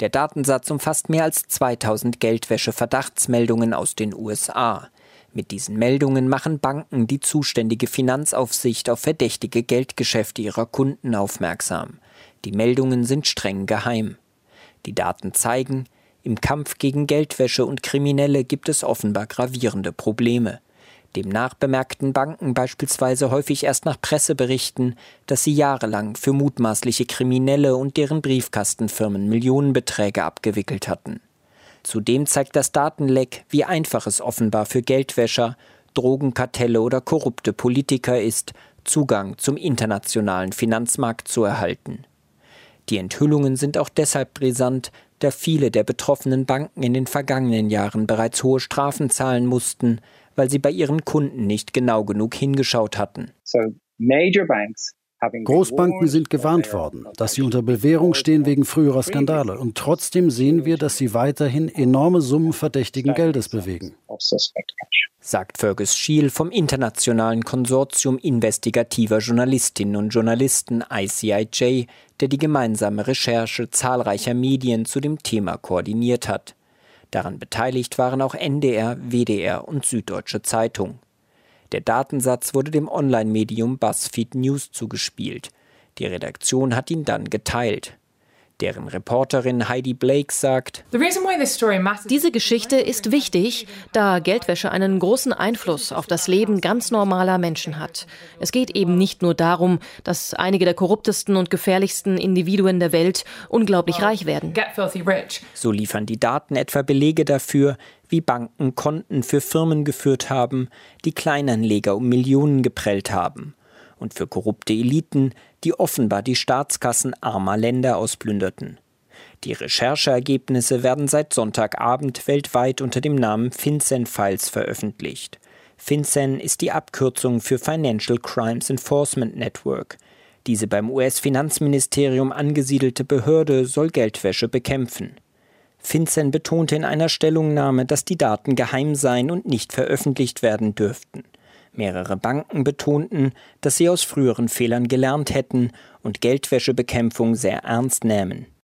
Der Datensatz umfasst mehr als 2000 Geldwäsche-Verdachtsmeldungen aus den USA. Mit diesen Meldungen machen Banken die zuständige Finanzaufsicht auf verdächtige Geldgeschäfte ihrer Kunden aufmerksam. Die Meldungen sind streng geheim. Die Daten zeigen, im Kampf gegen Geldwäsche und Kriminelle gibt es offenbar gravierende Probleme. Demnach bemerkten Banken beispielsweise häufig erst nach Presseberichten, dass sie jahrelang für mutmaßliche Kriminelle und deren Briefkastenfirmen Millionenbeträge abgewickelt hatten. Zudem zeigt das Datenleck, wie einfach es offenbar für Geldwäscher, Drogenkartelle oder korrupte Politiker ist, Zugang zum internationalen Finanzmarkt zu erhalten. Die Enthüllungen sind auch deshalb brisant, da viele der betroffenen Banken in den vergangenen Jahren bereits hohe Strafen zahlen mussten, weil sie bei ihren Kunden nicht genau genug hingeschaut hatten. Großbanken sind gewarnt worden, dass sie unter Bewährung stehen wegen früherer Skandale. Und trotzdem sehen wir, dass sie weiterhin enorme Summen verdächtigen Geldes bewegen, sagt Fergus Scheel vom internationalen Konsortium investigativer Journalistinnen und Journalisten ICIJ, der die gemeinsame Recherche zahlreicher Medien zu dem Thema koordiniert hat. Daran beteiligt waren auch NDR, WDR und Süddeutsche Zeitung. Der Datensatz wurde dem Online-Medium BuzzFeed News zugespielt. Die Redaktion hat ihn dann geteilt. Deren Reporterin Heidi Blake sagt: Diese Geschichte ist wichtig, da Geldwäsche einen großen Einfluss auf das Leben ganz normaler Menschen hat. Es geht eben nicht nur darum, dass einige der korruptesten und gefährlichsten Individuen der Welt unglaublich reich werden. So liefern die Daten etwa Belege dafür, wie Banken Konten für Firmen geführt haben, die Kleinanleger um Millionen geprellt haben. Und für korrupte Eliten, die offenbar die Staatskassen armer Länder ausplünderten. Die Rechercheergebnisse werden seit Sonntagabend weltweit unter dem Namen FinCEN Files veröffentlicht. FinCEN ist die Abkürzung für Financial Crimes Enforcement Network. Diese beim US-Finanzministerium angesiedelte Behörde soll Geldwäsche bekämpfen. FinCEN betonte in einer Stellungnahme, dass die Daten geheim seien und nicht veröffentlicht werden dürften. Mehrere Banken betonten, dass sie aus früheren Fehlern gelernt hätten und Geldwäschebekämpfung sehr ernst nähmen.